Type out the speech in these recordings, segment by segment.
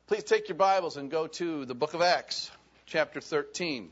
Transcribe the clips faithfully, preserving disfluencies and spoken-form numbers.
Please take your Bibles and go to the book of Acts, chapter thirteen.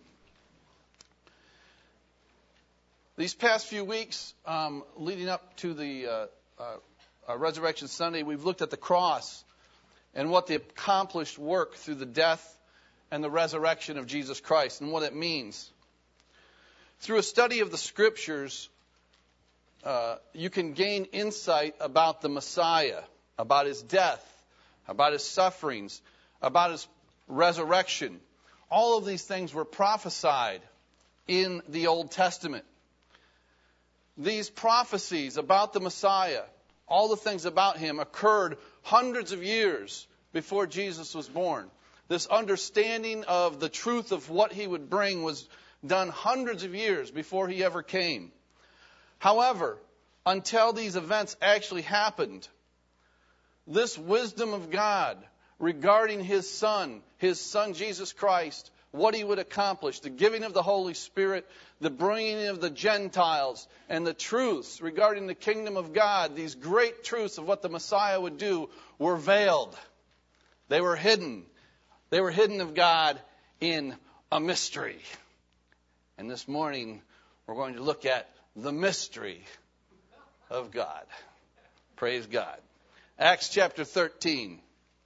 These past few weeks, um, leading up to the uh, uh, uh, Resurrection Sunday, we've looked at the cross and what the accomplished work through the death and the resurrection of Jesus Christ and what it means. Through a study of the Scriptures, uh, you can gain insight about the Messiah, about his death, about his sufferings, about his resurrection. All of these things were prophesied in the Old Testament. These prophecies about the Messiah, all the things about him, occurred hundreds of years before Jesus was born. This understanding of the truth of what he would bring was done hundreds of years before he ever came. However, until these events actually happened, this wisdom of God regarding his Son, his Son Jesus Christ, what he would accomplish, the giving of the Holy Spirit, the bringing of the Gentiles, and the truths regarding the kingdom of God, these great truths of what the Messiah would do, were veiled. They were hidden. They were hidden of God in a mystery. And this morning, we're going to look at the mystery of God. Praise God. Acts chapter thirteen.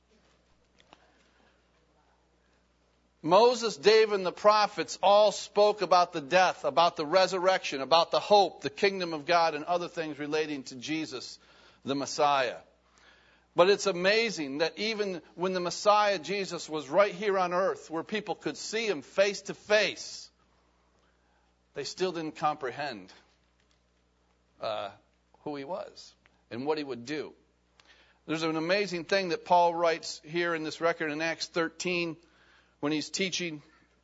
Moses, David, and the prophets all spoke about the death, about the resurrection, about the hope, the kingdom of God, and other things relating to Jesus, the Messiah. But it's amazing that even when the Messiah, Jesus, was right here on earth, where people could see him face to face, they still didn't comprehend uh, who he was and what he would do. There's an amazing thing that Paul writes here in this record in Acts thirteen when he's teaching.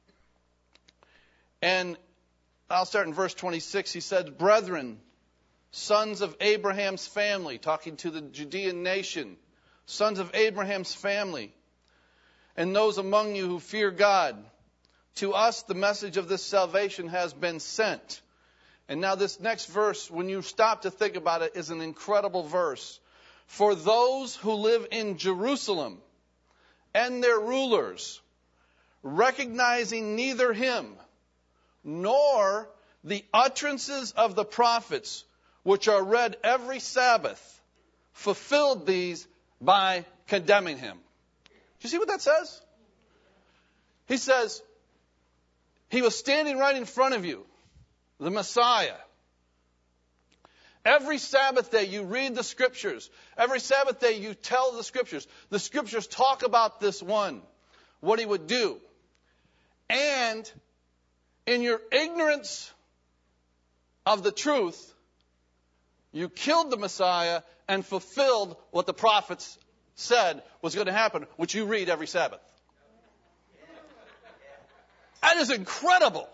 And I'll start in verse twenty-six. He said, "Brethren, sons of Abraham's family," talking to the Judean nation, sons of Abraham's family, "and those among you who fear God, to us the message of this salvation has been sent." And now this next verse, when you stop to think about it, is an incredible verse. "For those who live in Jerusalem and their rulers, recognizing neither him nor the utterances of the prophets, which are read every Sabbath, fulfilled these by condemning him." Do you see what that says? He says, he was standing right in front of you, the Messiah. Every Sabbath day you read the Scriptures. Every Sabbath day you tell the Scriptures. The Scriptures talk about this one, what he would do. And in your ignorance of the truth, you killed the Messiah and fulfilled what the prophets said was going to happen, which you read every Sabbath. That is incredible.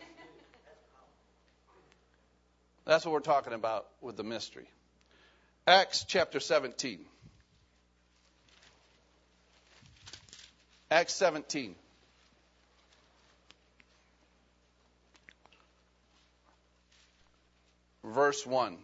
That's what we're talking about with the mystery. Acts chapter seventeen. Acts seventeen. Verse one.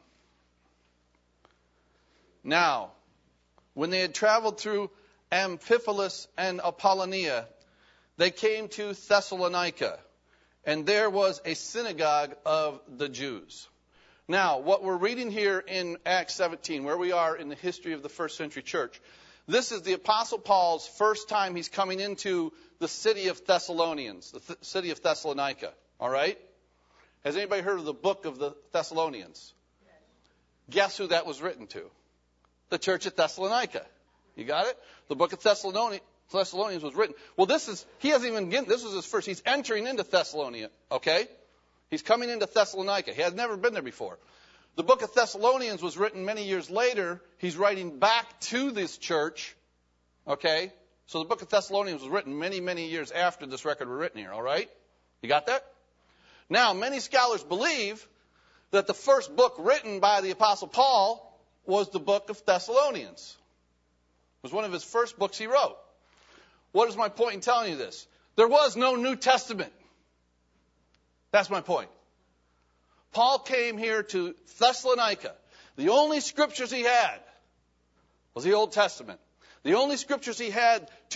"Now, when they had traveled through Amphipolis and Apollonia, they came to Thessalonica, and there was a synagogue of the Jews." Now, what we're reading here in Acts seventeen, where we are in the history of the first century church, this is the Apostle Paul's first time he's coming into the city of Thessalonians, the th- city of Thessalonica. All right? Has anybody heard of the book of the Thessalonians? Guess who that was written to? The church at Thessalonica. You got it? The book of Thessalonians. Thessalonians was written. Well, this is, he hasn't even, get, this was his first, he's entering into Thessalonica, okay? He's coming into Thessalonica. He has never been there before. The book of Thessalonians was written many years later. He's writing back to this church, okay? So the book of Thessalonians was written many, many years after this record was written here, all right? You got that? Now, many scholars believe that the first book written by the Apostle Paul was the book of Thessalonians. It was one of his first books he wrote. What is my point in telling you this? There was no New Testament. That's my point. Paul came here to Thessalonica. The only scriptures he had was the Old Testament. The only scriptures he had to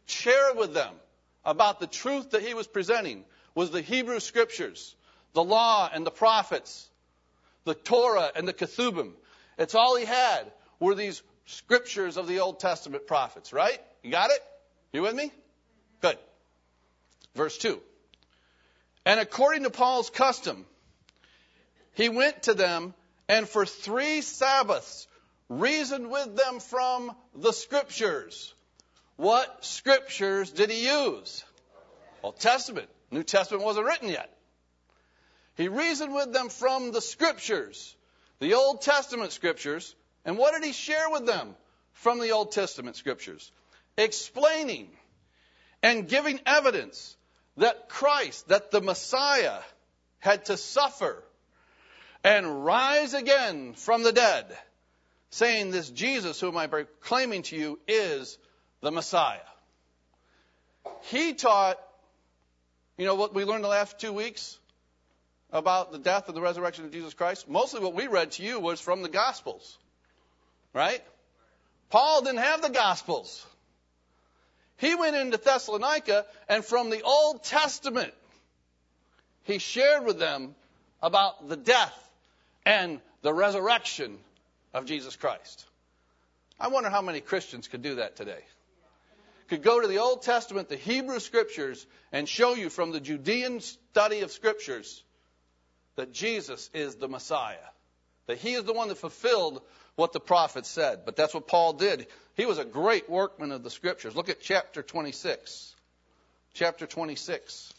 share with them about the truth that he was presenting was the Hebrew Scriptures, the law and the prophets, the Torah and the Ketubim. It's all he had were these Scriptures of the Old Testament prophets, right? You got it? You with me? Good. Verse two. And according to Paul's custom, he went to them and for three Sabbaths reasoned with them from the Scriptures. What Scriptures did he use? Old Testament. New Testament wasn't written yet. He reasoned with them from the Scriptures, the Old Testament Scriptures. And what did he share with them from the Old Testament Scriptures? Explaining and giving evidence that Christ, that the Messiah, had to suffer and rise again from the dead, saying this Jesus whom I'm proclaiming to you is the Messiah. He taught, you know what we learned the last two weeks about the death and the resurrection of Jesus Christ? Mostly what we read to you was from the Gospels, right? Paul didn't have the Gospels. He went into Thessalonica, and from the Old Testament, he shared with them about the death and the resurrection of Jesus Christ. I wonder how many Christians could do that today. Could go to the Old Testament, the Hebrew Scriptures, and show you from the Judean study of Scriptures that Jesus is the Messiah. That he is the one that fulfilled what the prophets said. But that's what Paul did. He was a great workman of the Scriptures. Look at chapter twenty-six. Chapter twenty-six.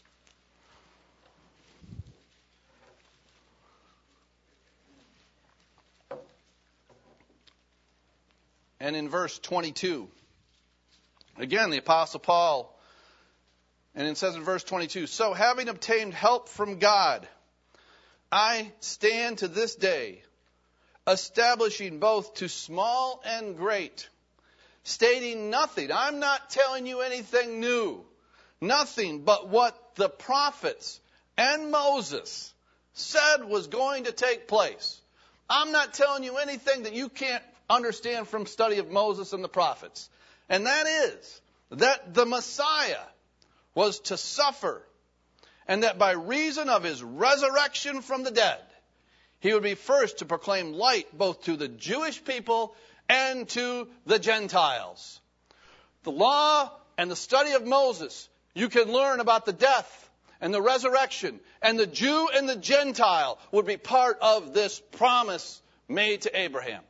And in verse twenty-two, again, the Apostle Paul, and it says in verse twenty-two, so having obtained help from God, I stand to this day, establishing both to small and great, stating nothing. I'm not telling you anything new. Nothing but what the prophets and Moses said was going to take place. I'm not telling you anything that you can't understand from study of Moses and the prophets. And that is that the Messiah was to suffer, and that by reason of his resurrection from the dead, he would be first to proclaim light both to the Jewish people and to the Gentiles. The law and the study of Moses, you can learn about the death and the resurrection, and the Jew and the Gentile would be part of this promise made to Abraham.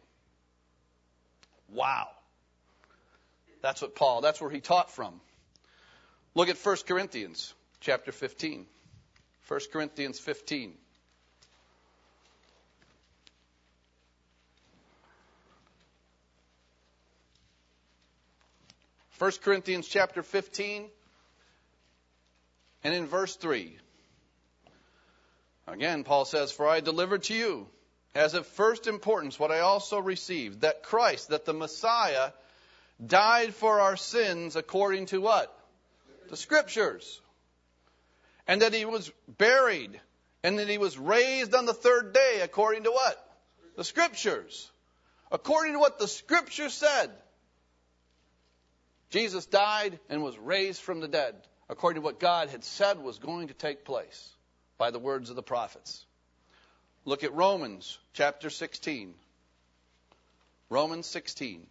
Wow. That's what Paul, that's where he taught from. Look at First Corinthians chapter fifteen. First Corinthians fifteen. First Corinthians chapter fifteen, and in verse three. Again, Paul says, for I delivered to you as of first importance what I also received, that Christ, that the Messiah, died for our sins according to what? The Scriptures. And that he was buried, and that he was raised on the third day according to what? The Scriptures. According to what the Scripture said. Jesus died and was raised from the dead, according to what God had said was going to take place by the words of the prophets. Look at Romans chapter sixteen. Romans sixteen.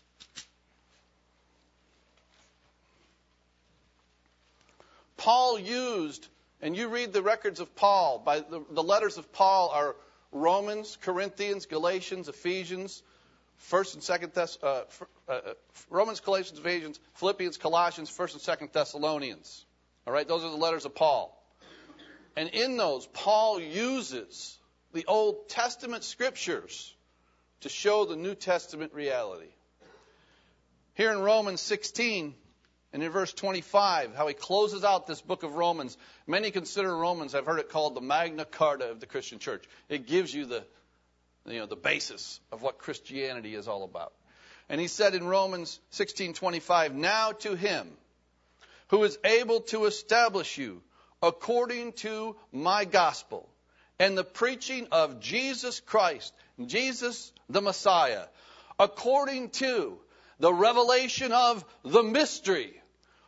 Paul used, and you read the records of Paul, by the, the letters of Paul are Romans, Corinthians, Galatians, Ephesians, First and Second Thess, uh, uh, Romans, Galatians, Ephesians, Philippians, Colossians, First and Second Thessalonians. All right, those are the letters of Paul. And in those, Paul uses the Old Testament Scriptures to show the New Testament reality. Here in Romans sixteen, and in verse twenty-five, how he closes out this book of Romans. Many consider Romans, I've heard it called the Magna Carta of the Christian church. It gives you the, you know, the basis of what Christianity is all about. And he said in Romans sixteen twenty-five, now to him who is able to establish you according to my gospel and the preaching of Jesus Christ, Jesus the Messiah, according to the revelation of the mystery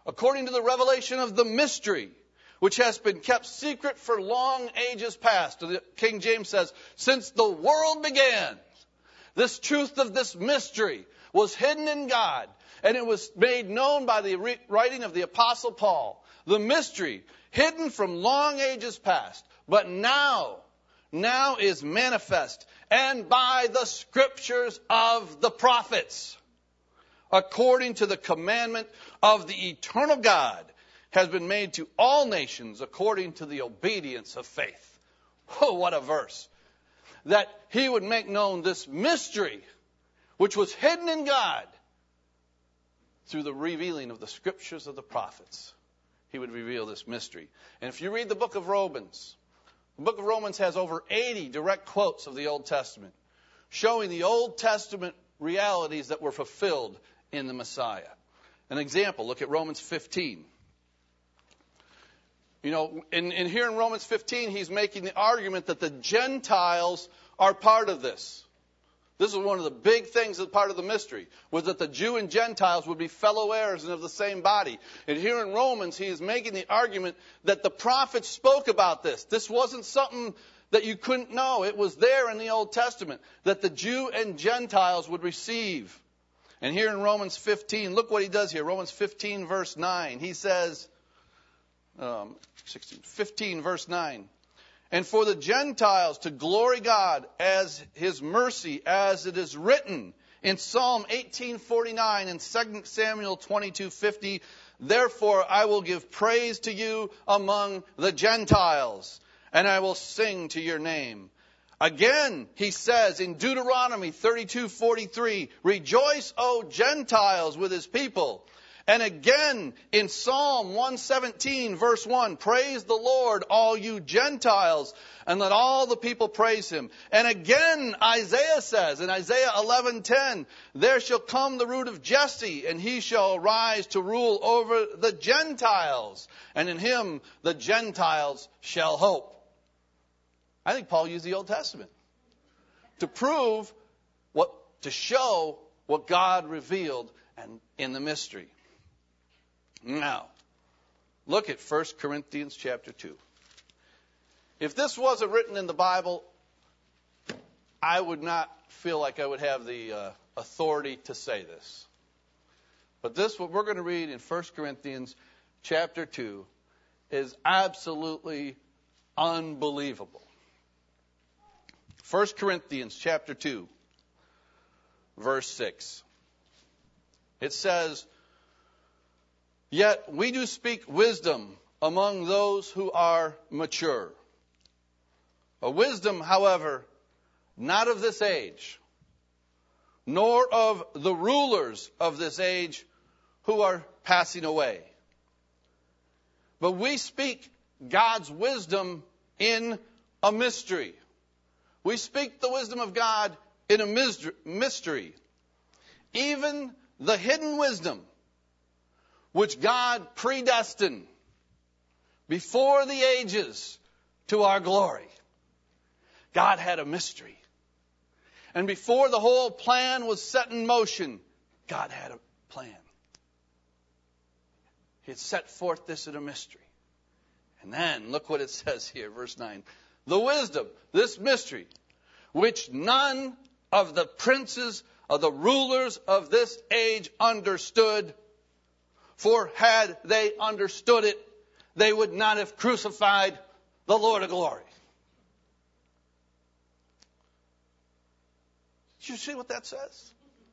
according to the revelation of the mystery, which has been kept secret for long ages past. The King James says, since the world began, this truth of this mystery was hidden in God, and it was made known by the re- writing of the Apostle Paul. The mystery, hidden from long ages past, but now, now is manifest, and by the scriptures of the prophets, according to the commandment of the eternal God, has been made to all nations according to the obedience of faith. Oh, what a verse. That he would make known this mystery, which was hidden in God, through the revealing of the scriptures of the prophets. He would reveal this mystery. And if you read the book of Romans, the book of Romans has over eighty direct quotes of the Old Testament, showing the Old Testament realities that were fulfilled in the Messiah. An example, look at Romans fifteen. You know, in, in here in Romans fifteen, he's making the argument that the Gentiles are part of this. This is one of the big things as part of the mystery, was that the Jew and Gentiles would be fellow heirs and of the same body. And here in Romans, he is making the argument that the prophets spoke about this. This wasn't something that you couldn't know. It was there in the Old Testament, that the Jew and Gentiles would receive. And here in Romans fifteen, look what he does here. Romans fifteen, verse nine. He says, um, sixteen, fifteen, verse nine. And for the Gentiles to glory God as his mercy, as it is written in Psalm eighteen forty-nine and Second Samuel twenty-two fifty, therefore I will give praise to you among the Gentiles, and I will sing to your name. Again, he says in Deuteronomy thirty-two forty-three, rejoice, O Gentiles, with his people. And again, in Psalm one seventeen, verse one, praise the Lord, all you Gentiles, and let all the people praise him. And again, Isaiah says, in Isaiah eleven ten, there shall come the root of Jesse, and he shall arise to rule over the Gentiles, and in him the Gentiles shall hope. I think Paul used the Old Testament to prove what, to show what God revealed and in the mystery. Now, look at First Corinthians chapter two. If this wasn't written in the Bible, I would not feel like I would have the uh, authority to say this. But this, what we're going to read in First Corinthians chapter two, is absolutely unbelievable. First Corinthians chapter two, verse six. It says, yet we do speak wisdom among those who are mature. A wisdom, however, not of this age, nor of the rulers of this age who are passing away. But we speak God's wisdom in a mystery. We speak the wisdom of God in a mystery. Even the hidden wisdom which God predestined before the ages to our glory. God had a mystery. And before the whole plan was set in motion, God had a plan. He had set forth this in a mystery. And then, look what it says here, verse nine. The wisdom, this mystery, which none of the princes of the rulers of this age understood. For had they understood it, they would not have crucified the Lord of glory. Did you see what that says?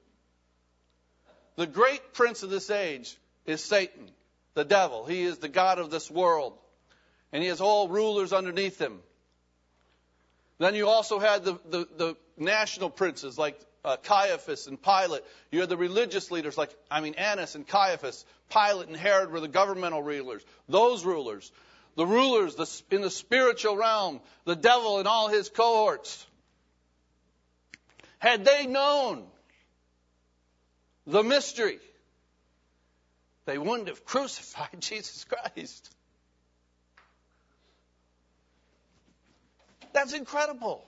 The great prince of this age is Satan, the devil. He is the god of this world. And he has all rulers underneath him. Then you also had the, the, the national princes like Uh, Caiaphas and Pilate. You had the religious leaders like, I mean, Annas and Caiaphas. Pilate and Herod were the governmental rulers. Those rulers. The rulers the, in the spiritual realm. The devil and all his cohorts. Had they known the mystery, they wouldn't have crucified Jesus Christ. That's incredible.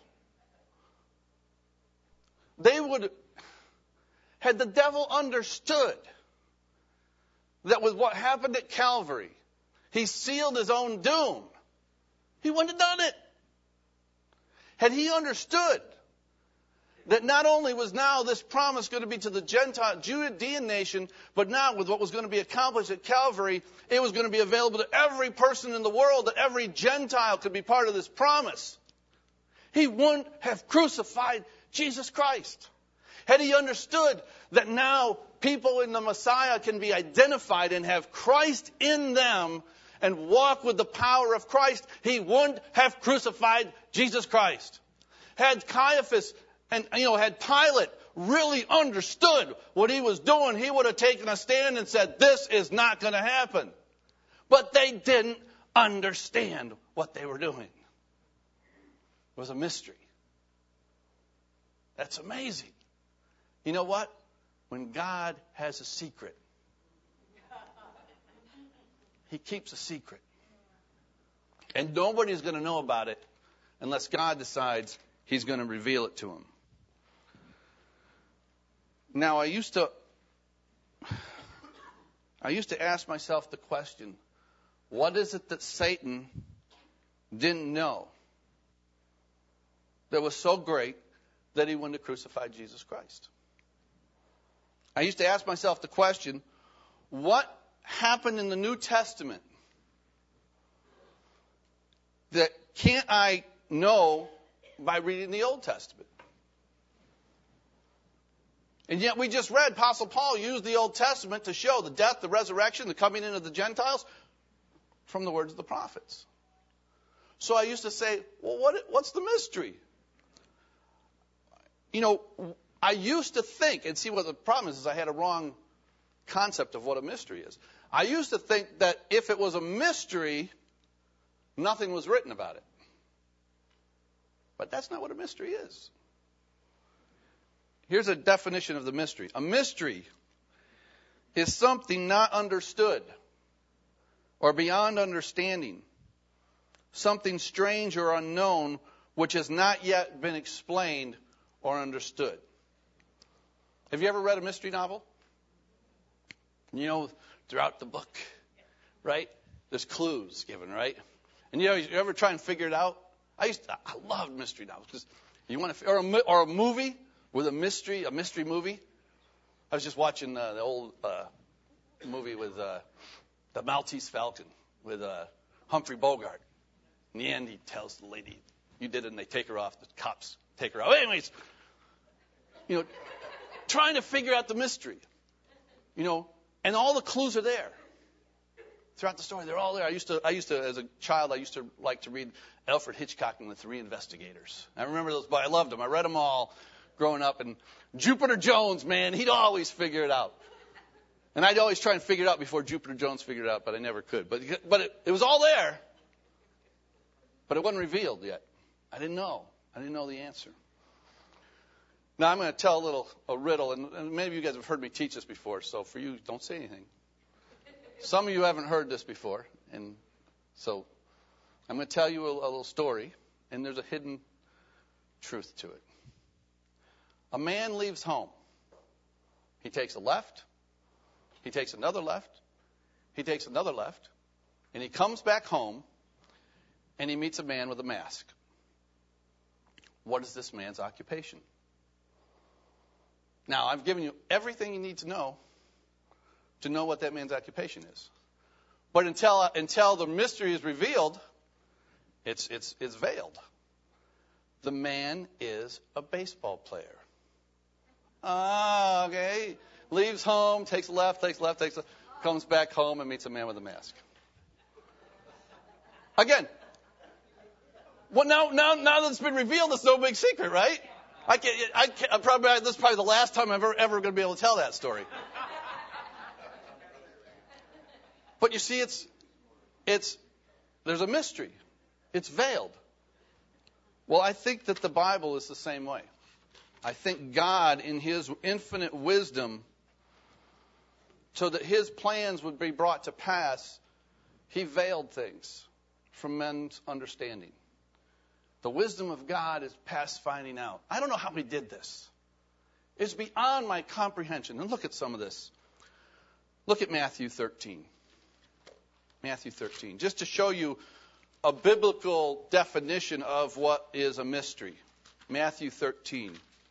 They would, had the devil understood that with what happened at Calvary, he sealed his own doom, he wouldn't have done it. Had he understood that not only was now this promise going to be to the Gentile, Judean nation, but now with what was going to be accomplished at Calvary, it was going to be available to every person in the world, that every Gentile could be part of this promise, he wouldn't have crucified Jesus Christ. Had he understood that now people in the Messiah can be identified and have Christ in them and walk with the power of Christ, he wouldn't have crucified Jesus Christ. Had Caiaphas and, you know, had Pilate really understood what he was doing, he would have taken a stand and said, this is not going to happen. But they didn't understand what they were doing. It was a mystery. That's amazing. You know what? When God has a secret, he keeps a secret. And nobody's going to know about it unless God decides he's going to reveal it to him. Now, I used to I used to ask myself the question, what is it that Satan didn't know that was so great that he wouldn't have crucified Jesus Christ? I used to ask myself the question, what happened in the New Testament that can't I know by reading the Old Testament? And yet we just read Apostle Paul used the Old Testament to show the death, the resurrection, the coming in of the Gentiles from the words of the prophets. So I used to say, well, what, what's the mystery? You know, I used to think, and see what the problem is, is I had a wrong concept of what a mystery is. I used to think that if it was a mystery, nothing was written about it. But that's not what a mystery is. Here's a definition of the mystery. A mystery is something not understood or beyond understanding, something strange or unknown which has not yet been explained or understood. Have you ever read a mystery novel? You know, throughout the book, right? There's clues given, right? And you know, you ever try and figure it out? I used to, I loved mystery novels because you want to, or a, or a movie with a mystery, a mystery movie. I was just watching uh, the old uh, movie with uh, the Maltese Falcon with uh, Humphrey Bogart. In the end, he tells the lady, "You did it," and they take her off. The cops take her out. Anyways, you know, trying to figure out the mystery, you know, and all the clues are there throughout the story. They're all there. I used to, I used to, as a child, I used to like to read Alfred Hitchcock and the Three Investigators. I remember those, but I loved them. I read them all growing up. And Jupiter Jones, man, he'd always figure it out. And I'd always try and figure it out before Jupiter Jones figured it out, but I never could. But, but it, it was all there, but it wasn't revealed yet. I didn't know. I didn't know the answer. Now, I'm going to tell a little a riddle, and, and many of you guys have heard me teach this before, so for you, don't say anything. Some of you haven't heard this before, and so I'm going to tell you a, a little story, and there's a hidden truth to it. A man leaves home. He takes a left. He takes another left. He takes another left, and he comes back home, and he meets a man with a mask. What is this man's occupation? Now, I've given you everything you need to know to know what that man's occupation is. But until until the mystery is revealed, it's it's it's veiled. The man is a baseball player. Ah, okay. Leaves home, takes a left, takes a left, takes a left, comes back home and meets a man with a mask. Again, well, now now now that it's been revealed, it's no big secret, right? I can't, I can't, I probably, this is probably the last time I'm ever, ever going to be able to tell that story. But you see, it's, it's, there's a mystery. It's veiled. Well, I think that the Bible is the same way. I think God, in his infinite wisdom, so that his plans would be brought to pass, he veiled things from men's understanding. The wisdom of God is past finding out. I don't know how he did this. It's beyond my comprehension. And look at some of this. Look at Matthew thirteen. Matthew thirteen, just to show you a biblical definition of what is a mystery. Matthew thirteen.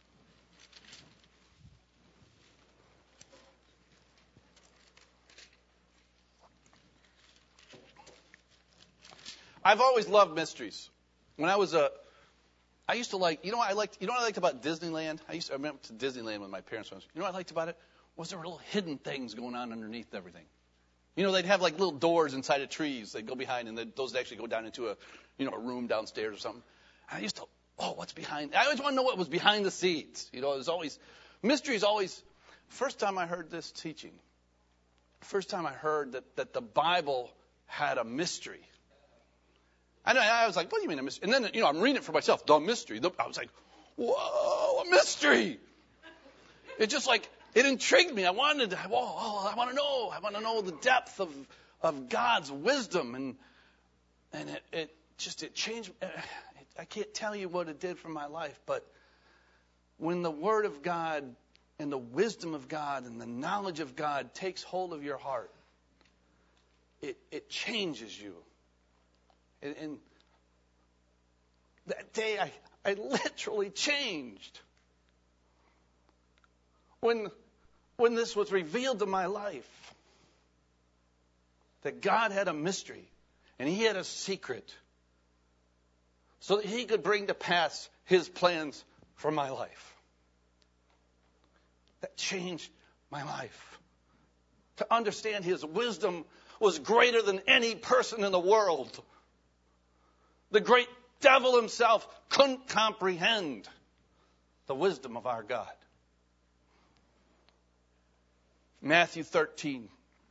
I've always loved mysteries. When I was a, I used to like, you know what I liked, you know what I liked about Disneyland? I used to, I went to Disneyland with my parents. You know what I liked about it? Was there were little hidden things going on underneath everything. You know, they'd have like little doors inside of trees. They'd go behind, and those would actually go down into a, you know, a room downstairs or something. And I used to, oh, what's behind? I always want to know what was behind the scenes. You know, there's always, mystery is always, first time I heard this teaching, first time I heard that, that the Bible had a mystery. I know, I was like, what do you mean a mystery? And then, you know, I'm reading it for myself, the mystery. The, I was like, whoa, a mystery. It just like, it intrigued me. I wanted to, whoa, oh, I want to know. I want to know the depth of, of God's wisdom. And and it, it just, it changed. It, I can't tell you what it did for my life, but when the Word of God and the wisdom of God and the knowledge of God takes hold of your heart, it, it changes you. And, and that day, I, I literally changed. When, when this was revealed to my life, that God had a mystery and He had a secret so that He could bring to pass His plans for my life. That changed my life. To understand His wisdom was greater than any person in the world. The great devil himself couldn't comprehend the wisdom of our God. Matthew thirteen.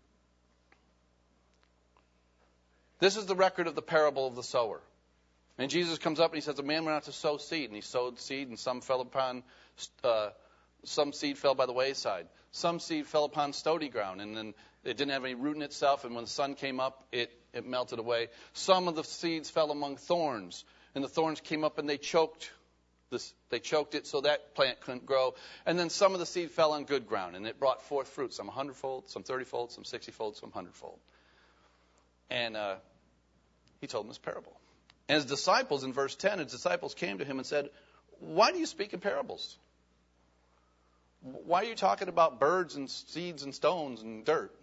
This is the record of the parable of the sower. And Jesus comes up and He says, a man went out to sow seed. And he sowed seed, and some fell upon, uh, some seed fell by the wayside. Some seed fell upon stony ground, and then it didn't have any root in itself. And when the sun came up, it, it melted away. Some of the seeds fell among thorns, and the thorns came up and they choked this, they choked it so that plant couldn't grow. And then some of the seed fell on good ground, and it brought forth fruit, some a hundredfold, some thirty-fold, some sixty-fold, some hundredfold. And uh, He told them this parable. And His disciples, in verse ten, His disciples came to Him and said, why do you speak in parables? Why are you talking about birds and seeds and stones and dirt?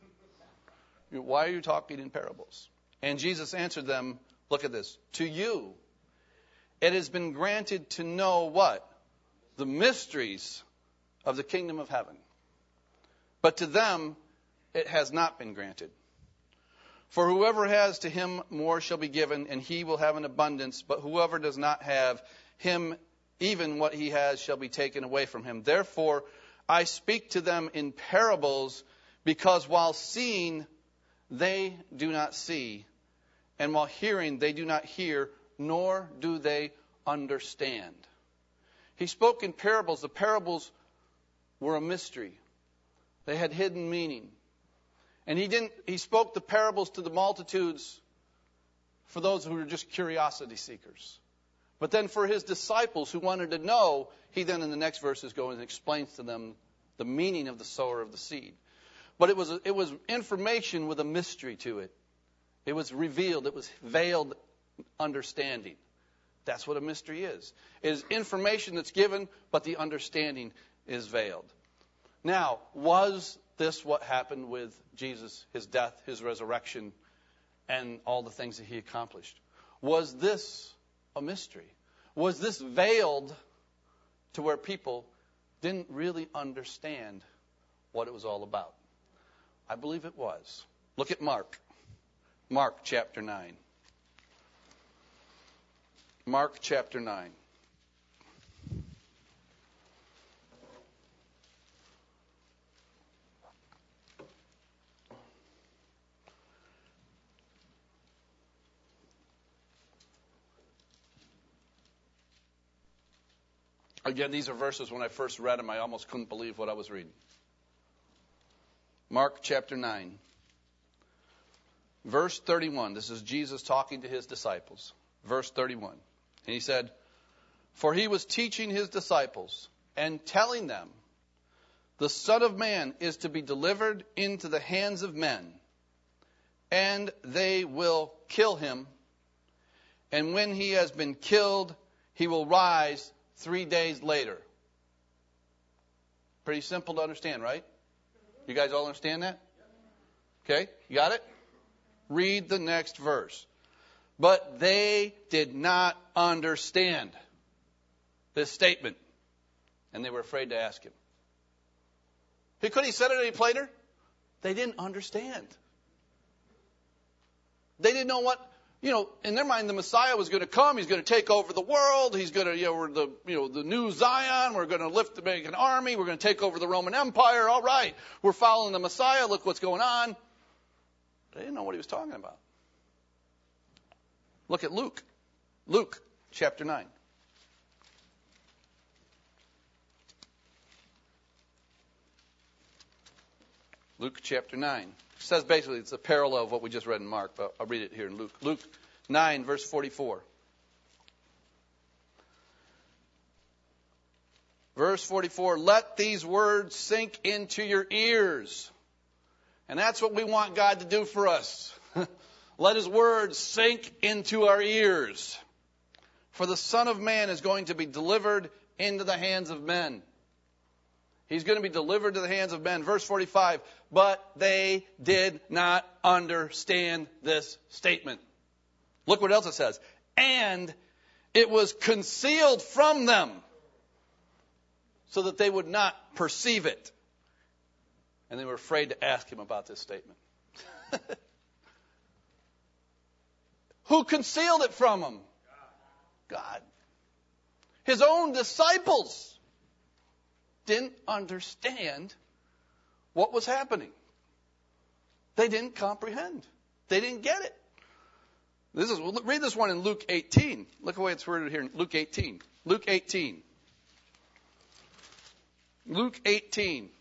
Why are you talking in parables? And Jesus answered them, look at this. To you, it has been granted to know what? The mysteries of the kingdom of heaven. But to them, it has not been granted. For whoever has, to him more shall be given, and he will have an abundance. But whoever does not have, him even what he has shall be taken away from him. Therefore, I speak to them in parables, because while seeing, they do not see, and while hearing, they do not hear, nor do they understand. He spoke in parables. The parables were a mystery. They had hidden meaning. And he didn't. He spoke the parables to the multitudes for those who were just curiosity seekers. But then for His disciples who wanted to know, He then in the next verses goes and explains to them the meaning of the sower of the seed. But it was it was information with a mystery to it. It was revealed. It was veiled understanding. That's what a mystery is. It is information that's given, but the understanding is veiled. Now, was this what happened with Jesus, His death, His resurrection, and all the things that He accomplished? Was this a mystery? Was this veiled to where people didn't really understand what it was all about? I believe it was. Look at Mark. Mark chapter nine. Mark chapter nine. Again, these are verses when I first read them, I almost couldn't believe what I was reading. Mark chapter nine. Verse thirty-one. This is Jesus talking to His disciples. Verse thirty-one. And He said, for He was teaching His disciples and telling them the Son of Man is to be delivered into the hands of men, and they will kill him. And when he has been killed, he will rise three days later. Pretty simple to understand, right? You guys all understand that? Okay, you got it? Read the next verse. But they did not understand this statement, and they were afraid to ask him. He could have said it any plainer. They didn't understand. They didn't know what, you know, in their mind the Messiah was going to come. He's going to take over the world. He's going to, you know, we're the, you know, the new Zion. We're going to lift the make an army. We're going to take over the Roman Empire. All right, we're following the Messiah. Look what's going on. They didn't know what he was talking about. Look at Luke. Luke chapter nine. Luke chapter nine. It says basically it's a parallel of what we just read in Mark, but I'll read it here in Luke. Luke nine, verse forty-four. Verse forty-four, let these words sink into your ears. And that's what we want God to do for us. Let his words sink into our ears. For the Son of Man is going to be delivered into the hands of men. He's going to be delivered to the hands of men. Verse forty-five, but they did not understand this statement. Look what else it says. And it was concealed from them so that they would not perceive it. And they were afraid to ask him about this statement. Who concealed it from him? God. His own disciples didn't understand what was happening. They didn't comprehend. They didn't get it. This is read this one in Luke eighteen. Look at the way it's worded here in Luke eighteen. Luke eighteen. Luke eighteen.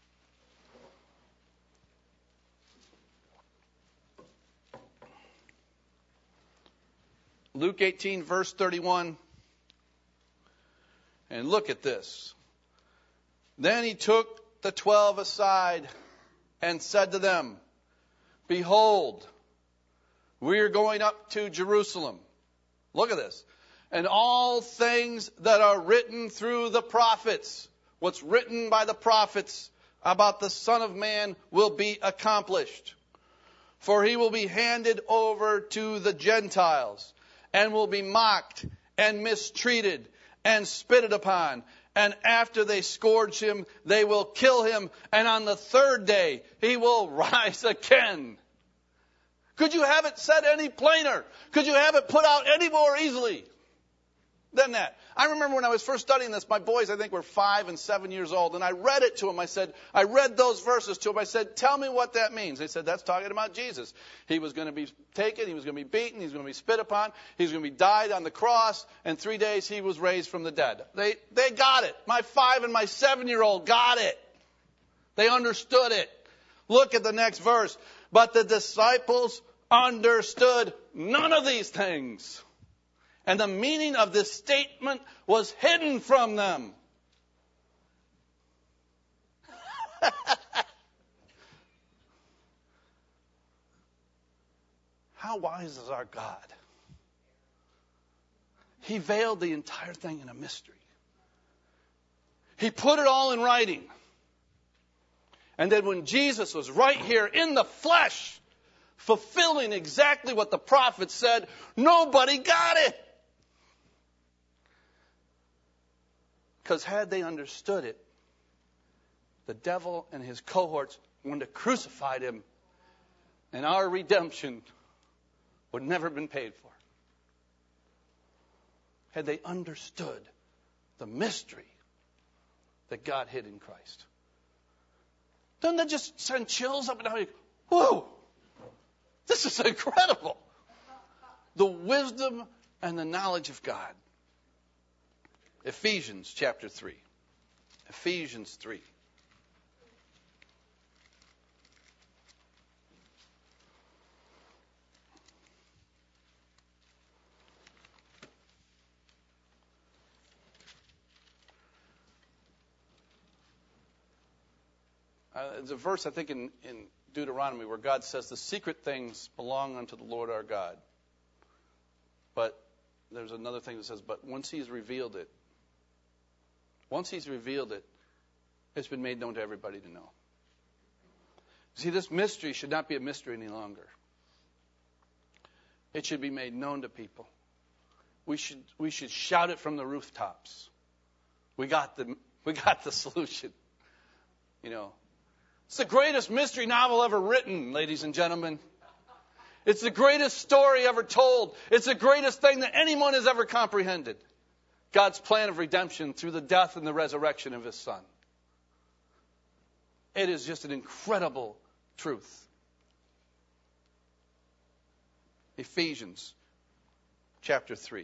Luke eighteen, verse thirty-one. And look at this. Then he took the twelve aside and said to them, behold, we are going up to Jerusalem. Look at this. And all things that are written through the prophets, what's written by the prophets about the Son of Man will be accomplished. For he will be handed over to the Gentiles, and will be mocked and mistreated and spitted upon. And after they scourge him, they will kill him. And on the third day, he will rise again. Could you have it said any plainer? Could you have it put out any more easily than that? I remember when I was first studying this, my boys, I think, were five and seven years old. And I read it to them. I said, I read those verses to them. I said, tell me what that means. They said, that's talking about Jesus. He was going to be taken. He was going to be beaten. He was going to be spit upon. He was going to be died on the cross. And three days he was raised from the dead. They, they got it. My five and my seven-year-old got it. They understood it. Look at the next verse. But the disciples understood none of these things. And the meaning of this statement was hidden from them. How wise is our God? He veiled the entire thing in a mystery. He put it all in writing. And then when Jesus was right here in the flesh, fulfilling exactly what the prophet said, nobody got it. Because had they understood it, the devil and his cohorts wanted to crucify him, and our redemption would never have been paid for. Had they understood the mystery that God hid in Christ. Doesn't that just send chills up and down? Whoa! This is incredible. The wisdom and the knowledge of God. Ephesians chapter three. Ephesians three. Uh, there's a verse, I think, in, in Deuteronomy where God says the secret things belong unto the Lord our God. But there's another thing that says, but once he's revealed it, once he's revealed it, it's been made known to everybody to know. See, this mystery should not be a mystery any longer. It should be made known to people. We should we should shout it from the rooftops. We got the we got the solution. You know, it's the greatest mystery novel ever written, ladies and gentlemen. It's the greatest story ever told. It's the greatest thing that anyone has ever comprehended. God's plan of redemption through the death and the resurrection of his Son. It is just an incredible truth. Ephesians chapter three.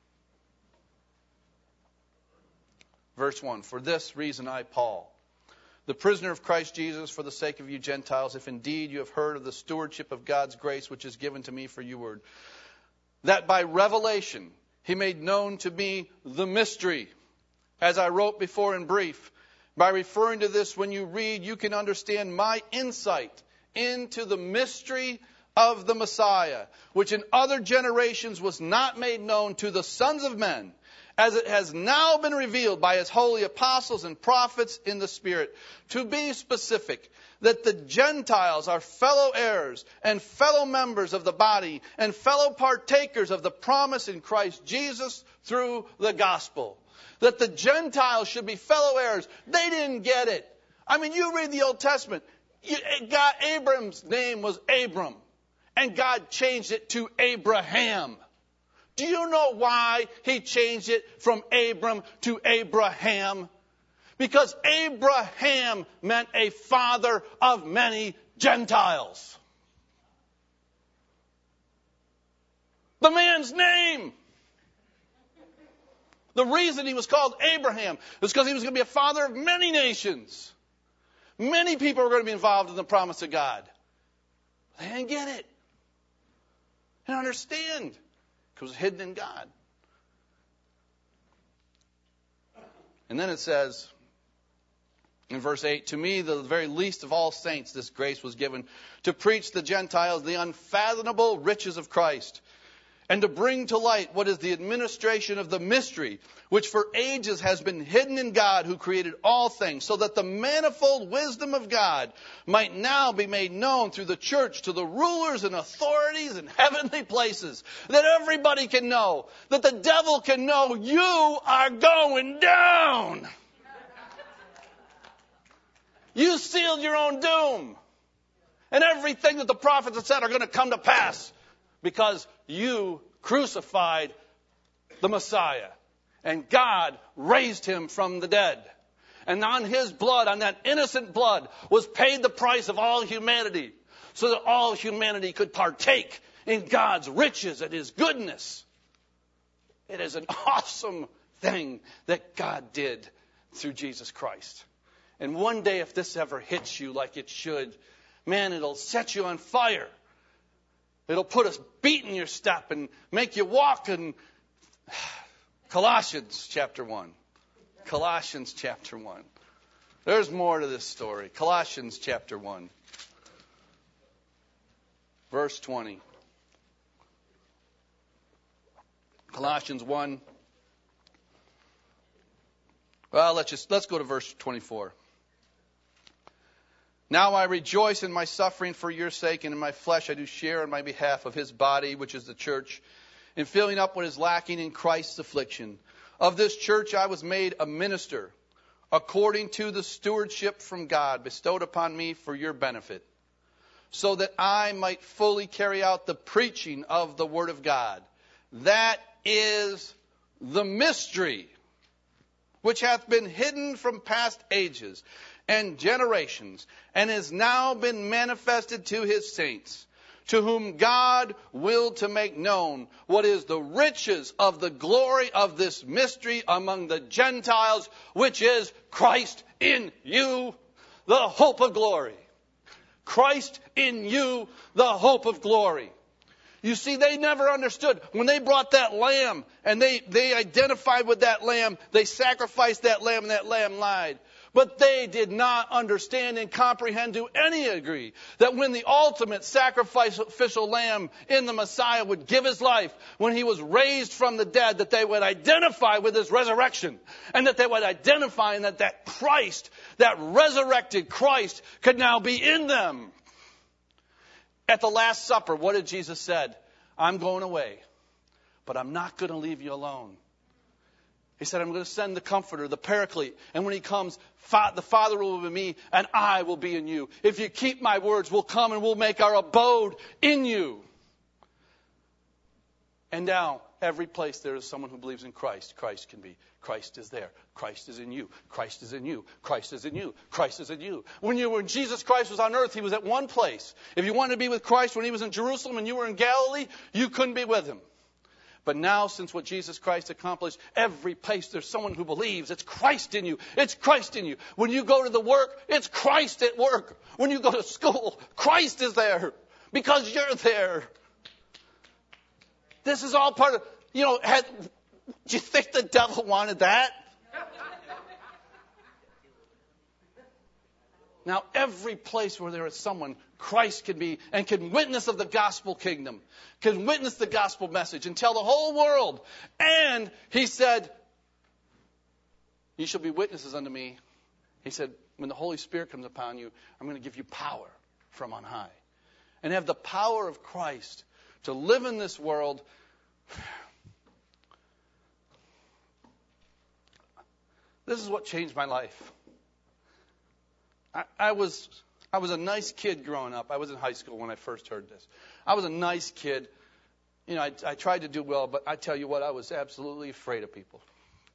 Verse one. For this reason I, Paul, the prisoner of Christ Jesus, for the sake of you Gentiles, if indeed you have heard of the stewardship of God's grace which is given to me for your word, that by revelation he made known to me the mystery, as I wrote before in brief. By referring to this, when you read, you can understand my insight into the mystery of the Messiah, which in other generations was not made known to the sons of men, as it has now been revealed by his holy apostles and prophets in the Spirit. To be specific, that the Gentiles are fellow heirs and fellow members of the body and fellow partakers of the promise in Christ Jesus through the gospel. That the Gentiles should be fellow heirs. They didn't get it. I mean, you read the Old Testament. You, God, Abram's name was Abram. And God changed it to Abraham. Do you know why he changed it from Abram to Abraham? Because Abraham meant a father of many Gentiles. The man's name. The reason he was called Abraham was because he was going to be a father of many nations. Many people were going to be involved in the promise of God. They didn't get it. They didn't understand. Because it was hidden in God. And then it says in verse eight, to me, the very least of all saints, this grace was given to preach to the Gentiles the unfathomable riches of Christ, and to bring to light what is the administration of the mystery, which for ages has been hidden in God who created all things, so that the manifold wisdom of God might now be made known through the church to the rulers and authorities in heavenly places, that everybody can know, that the devil can know you are going down. You sealed your own doom. And everything that the prophets have said are going to come to pass. Because you crucified the Messiah. And God raised him from the dead. And on his blood, on that innocent blood, was paid the price of all humanity. So that all humanity could partake in God's riches and his goodness. It is an awesome thing that God did through Jesus Christ. And one day, if this ever hits you like it should, man, it'll set you on fire. It'll put a beat in your step and make you walk. And Colossians chapter one. Colossians chapter one. There's more to this story. Colossians chapter one. Verse twenty. Colossians one. Well, let's just let's go to verse twenty-four. Now I rejoice in my suffering for your sake, and in my flesh I do share on my behalf of his body, which is the church, in filling up what is lacking in Christ's affliction. Of this church I was made a minister, according to the stewardship from God bestowed upon me for your benefit, so that I might fully carry out the preaching of the word of God. That is the mystery which hath been hidden from past ages and generations, and has now been manifested to his saints, to whom God willed to make known what is the riches of the glory of this mystery among the Gentiles, which is Christ in you, the hope of glory. Christ in you, the hope of glory. You see, they never understood. When they brought that lamb and they, they identified with that lamb, they sacrificed that lamb and that lamb lied. But they did not understand and comprehend to any degree that when the ultimate sacrificial lamb in the Messiah would give his life, when he was raised from the dead, that they would identify with his resurrection, and that they would identify and that that Christ, that resurrected Christ, could now be in them. At the Last Supper, what did Jesus said? I'm going away, but I'm not going to leave you alone. He said, I'm going to send the Comforter, the Paraclete. And when he comes, the Father will be in me, and I will be in you. If you keep my words, we'll come and we'll make our abode in you. And now, every place there is someone who believes in Christ, Christ can be. Christ is there. Christ is in you. Christ is in you. Christ is in you. Christ is in you. When you when Jesus Christ was on earth, he was at one place. If you wanted to be with Christ when he was in Jerusalem and you were in Galilee, you couldn't be with him. But now, since what Jesus Christ accomplished, every place there's someone who believes, it's Christ in you. It's Christ in you. When you go to the work, it's Christ at work. When you go to school, Christ is there because you're there. This is all part of, you know, had, do you think the devil wanted that? Now, every place where there is someone, Christ can be and can witness of the gospel kingdom, can witness the gospel message and tell the whole world. And he said, you shall be witnesses unto me. He said, when the Holy Spirit comes upon you, I'm going to give you power from on high. And have the power of Christ to live in this world. This is what changed my life. I, I was I was a nice kid growing up. I was in high school when I first heard this. I was a nice kid. You know, I, I tried to do well, but I tell you what, I was absolutely afraid of people.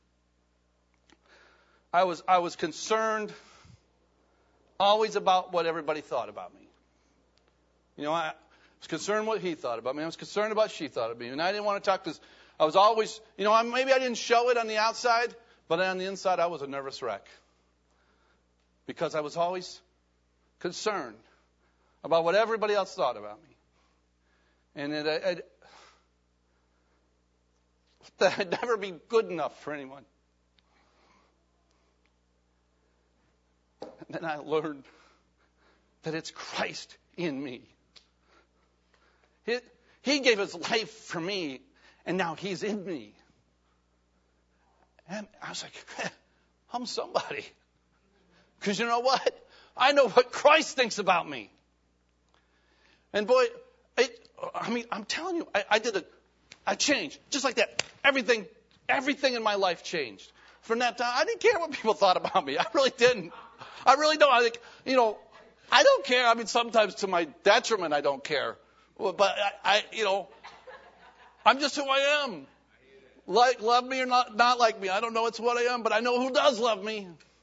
I was I was concerned always about what everybody thought about me. You know, I was concerned what he thought about me. I was concerned about what she thought of me. And I didn't want to talk because I was always, you know, maybe I didn't show it on the outside, but on the inside I was a nervous wreck. Because I was always concerned about what everybody else thought about me. And it, it, that I'd never be good enough for anyone. And then I learned that it's Christ in me. He, he gave his life for me, and now he's in me. And I was like, I'm somebody. Because you know what? I know what Christ thinks about me. And boy, it, I mean, I'm telling you, I, I did a, I changed. Just like that. Everything, everything in my life changed. From that time, I didn't care what people thought about me. I really didn't. I really don't. I think, you know, I don't care. I mean, sometimes to my detriment, I don't care. But I, I you know, I'm just who I am. Like, love me or not, not like me. I don't know it's what I am, but I know who does love me.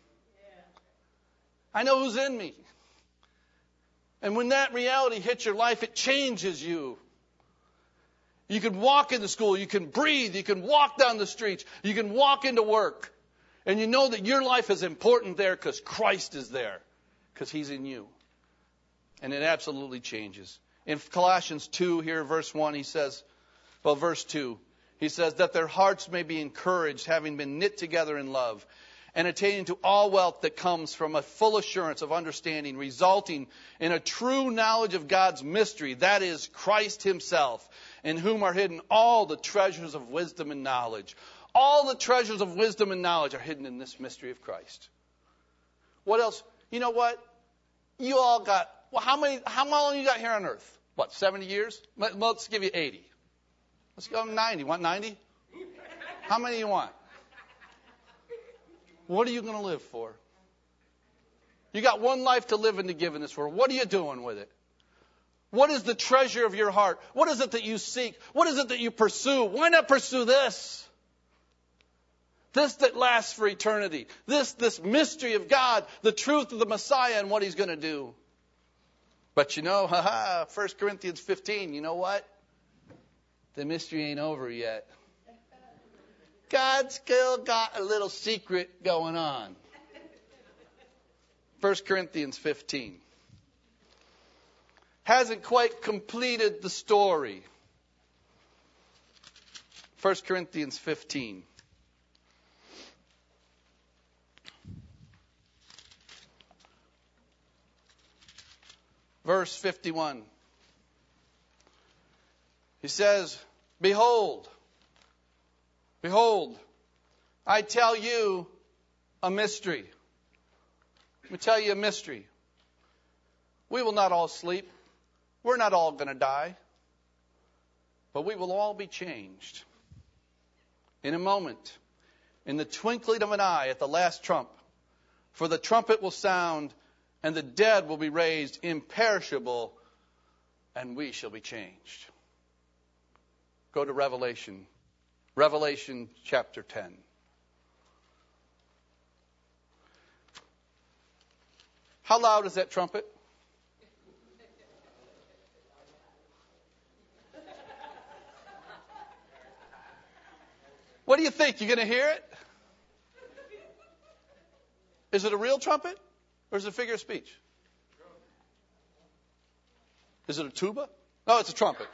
I know who's in me. And when that reality hits your life, it changes you. You can walk into school, you can breathe, you can walk down the streets, you can walk into work. And you know that your life is important there because Christ is there, because he's in you. And it absolutely changes. In Colossians two, here, verse one, he says, well, verse two, he says that their hearts may be encouraged, having been knit together in love, and attaining to all wealth that comes from a full assurance of understanding, resulting in a true knowledge of God's mystery, that is, Christ himself, in whom are hidden all the treasures of wisdom and knowledge. All the treasures of wisdom and knowledge are hidden in this mystery of Christ. What else? You know what? You all got, well, how many, how long you got here on earth? What, seventy years? Let's give you eighty. Let's go ninety. Want ninety? How many do you want? What are you going to live for? You got one life to live and to give in this world. What are you doing with it? What is the treasure of your heart? What is it that you seek? What is it that you pursue? Why not pursue this? This that lasts for eternity. This, this mystery of God, the truth of the Messiah and what he's going to do. But you know, haha, First Corinthians fifteen, you know what? The mystery ain't over yet. God's still got a little secret going on. First Corinthians fifteen. Hasn't quite completed the story. First Corinthians fifteen. verse fifty-one. He says, Behold, behold, I tell you a mystery. Let me tell you a mystery. We will not all sleep. We're not all going to die. But we will all be changed. In a moment, in the twinkling of an eye at the last trump. For the trumpet will sound, and the dead will be raised imperishable, and we shall be changed. Go to Revelation. Revelation chapter ten. How loud is that trumpet? What do you think? You going to hear it? Is it a real trumpet or is it a figure of speech? Is it a tuba? No, it's a trumpet.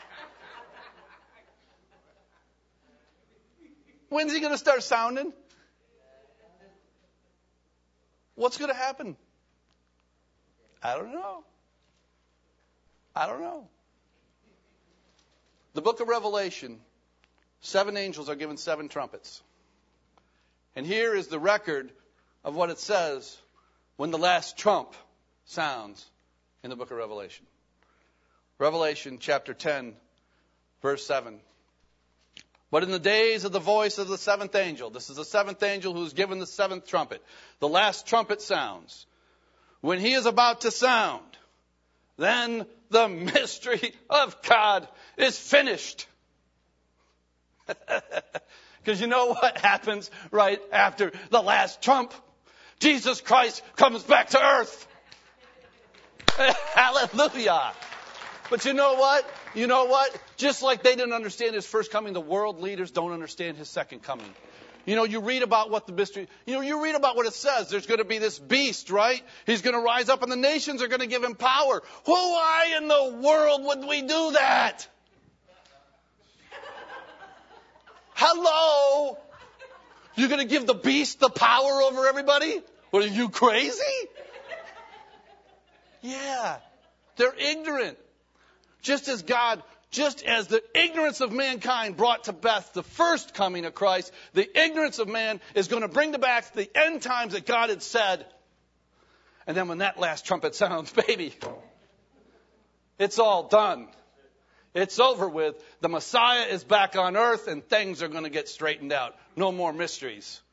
When's he going to start sounding? What's going to happen? I don't know. I don't know. The book of Revelation, seven angels are given seven trumpets. And here is the record of what it says when the last trump sounds in the book of Revelation. Revelation chapter ten, verse seven. But in the days of the voice of the seventh angel, this is the seventh angel who's given the seventh trumpet, the last trumpet sounds. When he is about to sound, then the mystery of God is finished. Because you know what happens right after the last trump? Jesus Christ comes back to earth. Hallelujah. But you know what? You know what? Just like they didn't understand his first coming, the world leaders don't understand his second coming. You know, you read about what the mystery, you know, you read about what it says. There's going to be this beast, right? He's going to rise up and the nations are going to give him power. Why in the world would we do that? Hello? You're going to give the beast the power over everybody? What, are you crazy? Yeah. They're ignorant. Just as God, just as the ignorance of mankind brought to Beth the first coming of Christ, the ignorance of man is going to bring to back the end times that God had said. And then when that last trumpet sounds, baby, it's all done. It's over with. The Messiah is back on earth and things are going to get straightened out. No more mysteries.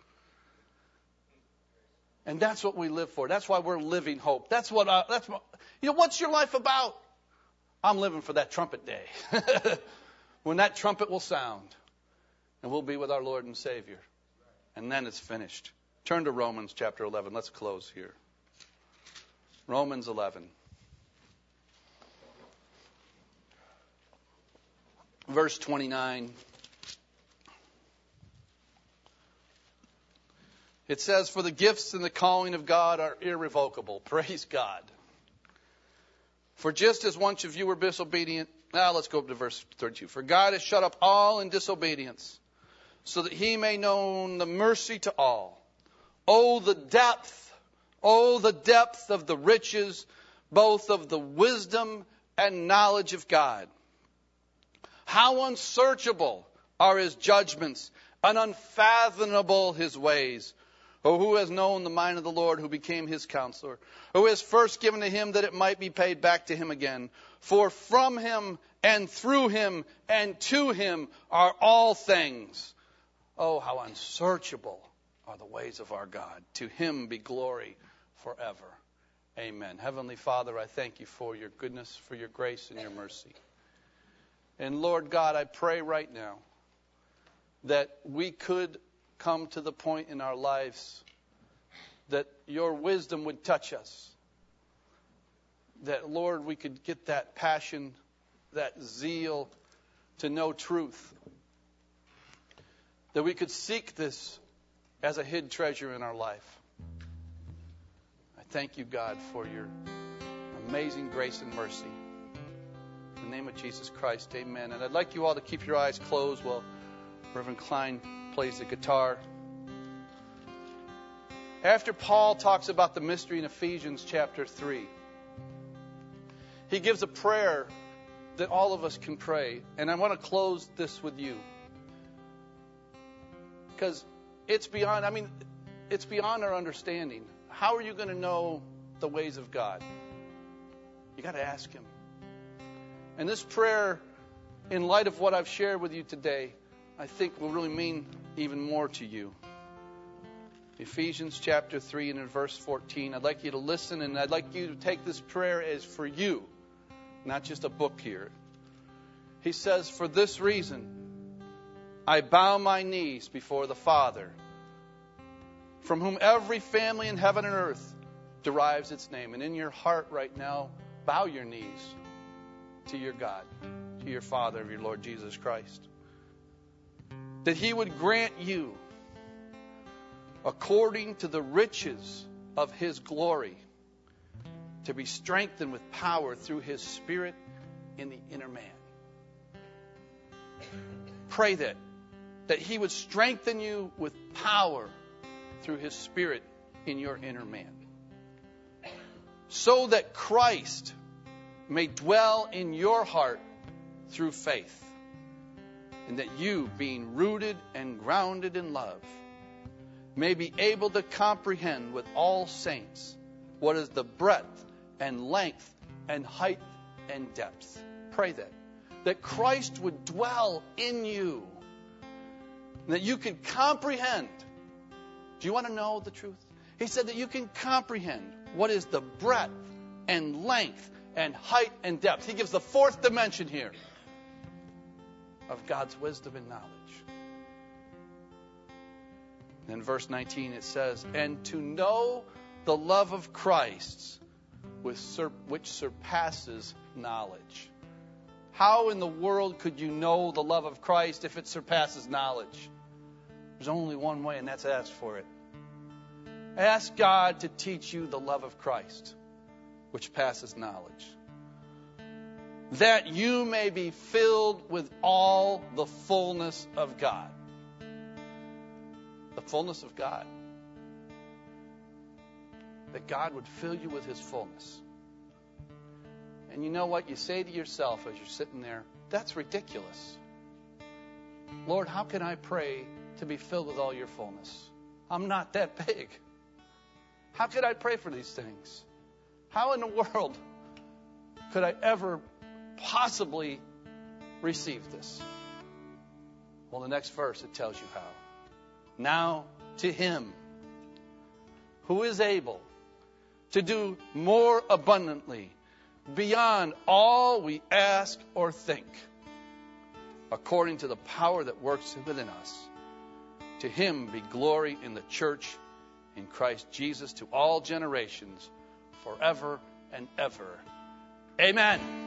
And that's what we live for. That's why we're living hope. That's what, I, that's what, you know, what's your life about? I'm living for that trumpet day. When that trumpet will sound and we'll be with our Lord and Savior. And then it's finished. Turn to Romans chapter eleven. Let's close here. Romans eleven. Verse twenty-nine. It says, for the gifts and the calling of God are irrevocable. Praise God. For just as once of you were disobedient, now let's go up to verse thirty-two. For God has shut up all in disobedience, so that he may know the mercy to all. Oh, the depth, oh, the depth of the riches, both of the wisdom and knowledge of God. How unsearchable are his judgments, and unfathomable his ways. Oh, who has known the mind of the Lord, who became his counselor? Who has first given to him that it might be paid back to him again? For from him and through him and to him are all things. Oh, how unsearchable are the ways of our God. To him be glory forever. Amen. Heavenly Father, I thank you for your goodness, for your grace and your mercy. And Lord God, I pray right now that we could come to the point in our lives that your wisdom would touch us. That, Lord, we could get that passion, that zeal to know truth. That we could seek this as a hid treasure in our life. I thank you, God, for your amazing grace and mercy. In the name of Jesus Christ, amen. And I'd like you all to keep your eyes closed while Reverend Klein plays the guitar. After Paul talks about the mystery in Ephesians chapter three, he gives a prayer that all of us can pray. And I want to close this with you. Because it's beyond, I mean, it's beyond our understanding. How are you going to know the ways of God? You got to ask him. And this prayer, in light of what I've shared with you today, I think will really mean even more to you. Ephesians chapter three and in verse fourteen. I'd like you to listen, and I'd like you to take this prayer as for you, not just a book here. He says, "For this reason, I bow my knees before the Father, from whom every family in heaven and earth derives its name." And in your heart right now, bow your knees to your God, to your Father, of your Lord Jesus Christ. That he would grant you, according to the riches of his glory, to be strengthened with power through his Spirit in the inner man. Pray that, that he would strengthen you with power through his Spirit in your inner man, so that Christ may dwell in your heart through faith, and that you, being rooted and grounded in love, may be able to comprehend with all saints what is the breadth and length and height and depth. Pray that. That Christ would dwell in you. That you can comprehend. Do you want to know the truth? He said that you can comprehend what is the breadth and length and height and depth. He gives the fourth dimension here of God's wisdom and knowledge. In verse nineteen it says, "And to know the love of Christ which surpasses knowledge." How in the world could you know the love of Christ if it surpasses knowledge? There's only one way, and that's ask for it. Ask God to teach you the love of Christ, which passes knowledge, that you may be filled with all the fullness of God. The fullness of God. That God would fill you with his fullness. And you know what? You say to yourself as you're sitting there, that's ridiculous. Lord, how can I pray to be filled with all your fullness? I'm not that big. How could I pray for these things? How in the world could I ever possibly receive this? Well, the next verse, it tells you how. Now to him who is able to do more abundantly beyond all we ask or think, according to the power that works within us. To him be glory in the church, in Christ Jesus, to all generations, forever and ever. Amen.